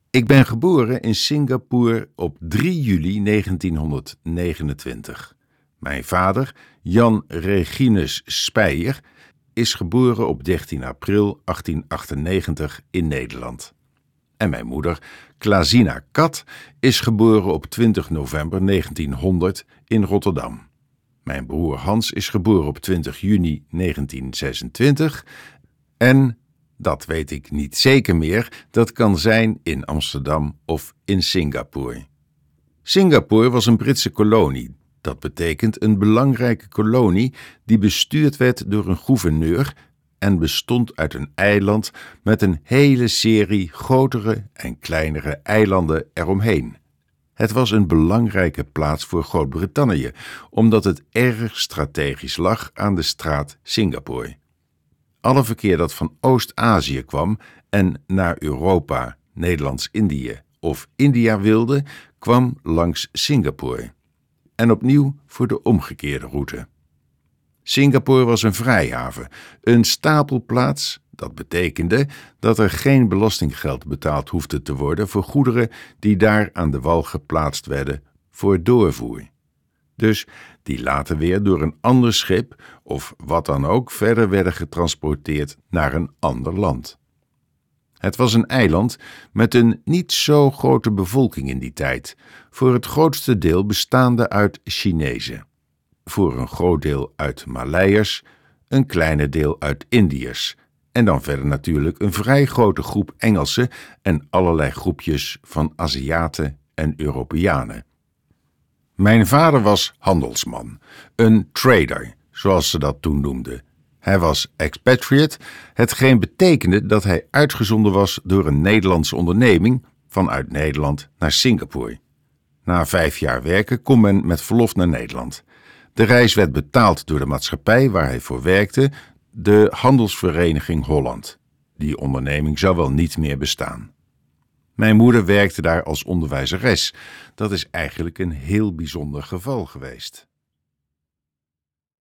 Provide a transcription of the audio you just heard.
Ik ben geboren in Singapore op 3 juli 1929. Mijn vader, Jan Reginus Speyer, is geboren op 13 april 1898 in Nederland. En mijn moeder, Klazina Kat, is geboren op 20 november 1900 in Rotterdam. Mijn broer Hans is geboren op 20 juni 1926 en, dat weet ik niet zeker meer, dat kan zijn in Amsterdam of in Singapore. Singapore was een Britse kolonie. Dat betekent een belangrijke kolonie die bestuurd werd door een gouverneur en bestond uit een eiland met een hele serie grotere en kleinere eilanden eromheen. Het was een belangrijke plaats voor Groot-Brittannië, omdat het erg strategisch lag aan de straat Singapore. Alle verkeer dat van Oost-Azië kwam en naar Europa, Nederlands-Indië of India wilde, kwam langs Singapore. En opnieuw voor de omgekeerde route. Singapore was een vrijhaven, een stapelplaats. Dat betekende dat er geen belastinggeld betaald hoefde te worden voor goederen die daar aan de wal geplaatst werden voor doorvoer. Dus die later weer door een ander schip of wat dan ook verder werden getransporteerd naar een ander land. Het was een eiland met een niet zo grote bevolking in die tijd, voor het grootste deel bestaande uit Chinezen, voor een groot deel uit Maleiërs, een kleiner deel uit Indiërs en dan verder natuurlijk een vrij grote groep Engelsen en allerlei groepjes van Aziaten en Europeanen. Mijn vader was handelsman, een trader, zoals ze dat toen noemden. Hij was expatriate, hetgeen betekende dat hij uitgezonden was door een Nederlandse onderneming vanuit Nederland naar Singapore. Na 5 jaar werken kon men met verlof naar Nederland. De reis werd betaald door de maatschappij waar hij voor werkte, de Handelsvereniging Holland. Die onderneming zou wel niet meer bestaan. Mijn moeder werkte daar als onderwijzeres. Dat is eigenlijk een heel bijzonder geval geweest.